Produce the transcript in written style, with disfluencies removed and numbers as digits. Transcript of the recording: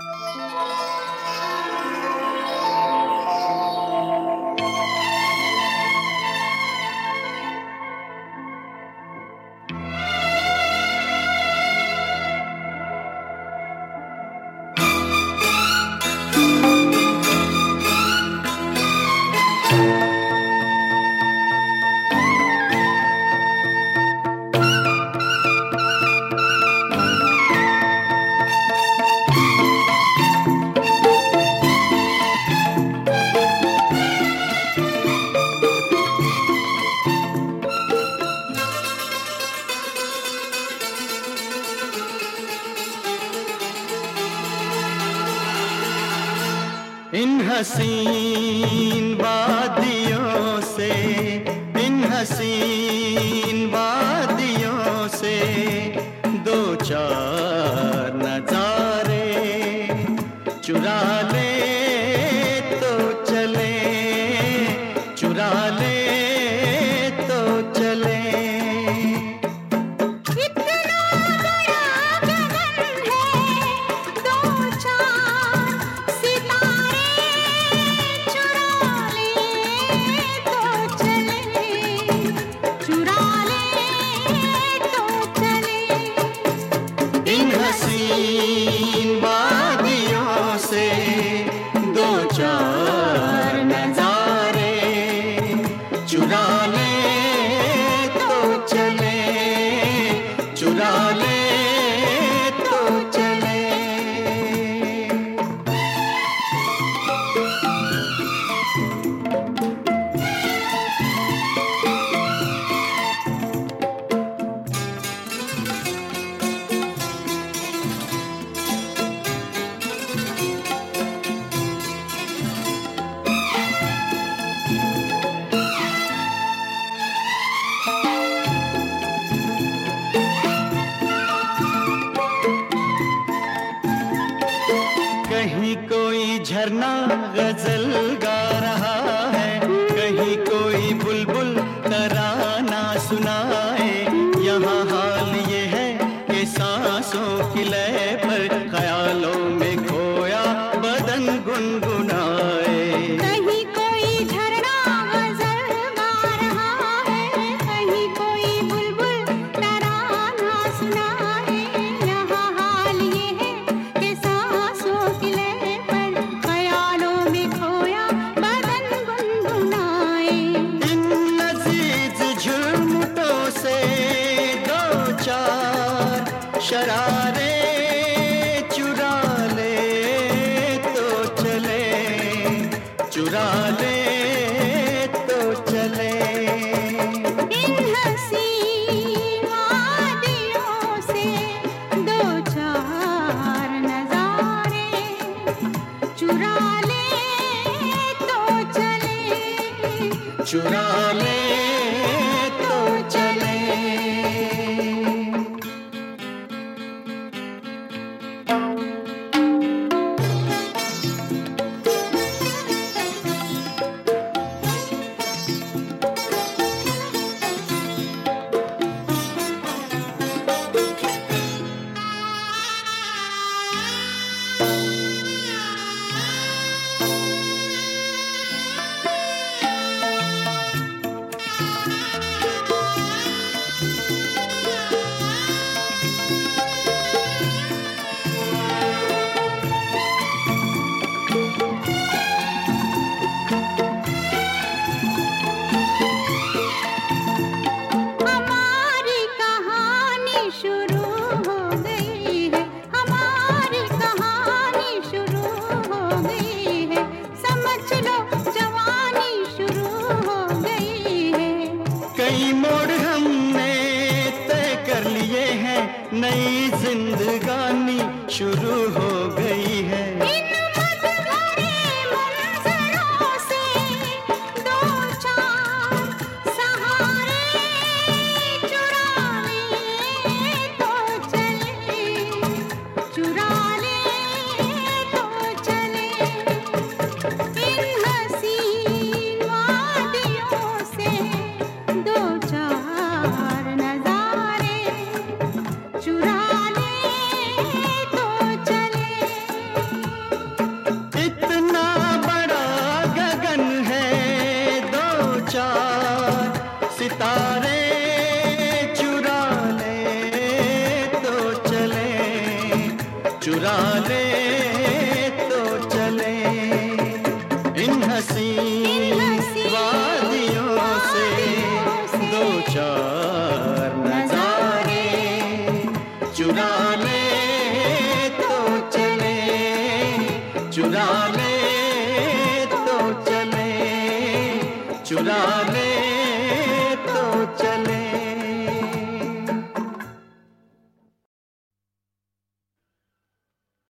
इन हसीन वादियों से, इन हसीन वादियों से दो चार नजारे चुरा ले तो चले, चुरा ले तो चले। हसीन वादियों से दो चार नजारे चुरा ले तो चले, चुरा ले तो चले। कहीं कोई झरना गजल गा रहा है, कहीं कोई बुलबुल तराना सुनाए। यहाँ हाल ये है कि सांसों की लय पर ख्यालों में खोया बदन गुनगुनाए। कहीं कोई झरना गजल गा रहा है, कहीं कोई बुलबुल तराना सुनाए। यहाँ हाल ये है कि सांसों की लय पर ख्यालों में खोया बदन गुनगुनाए। इन लजीज झुरमुटों से दो चार शरारे चुरा ले तो चले, चुरा ले तो चले। इन हसीन वादियों से दो चार नजारे चुरा ले तो चले, चुरा ले तो चले। हमारी कहानी शुरू हो गई है, हमारी कहानी शुरू हो गई है। समझ लो जवानी शुरू हो गई है। कई मोड़ हमने तय कर लिए हैं, नई जिंदगानी शुरू हो गई है। इन मत भरे मंजरों से दो चार सहारे चुरा ले तो चले, चुरा ले तो चले। इन हसीन वादियों से दो चार नजारे चुरा ले तो चले, चुरा ले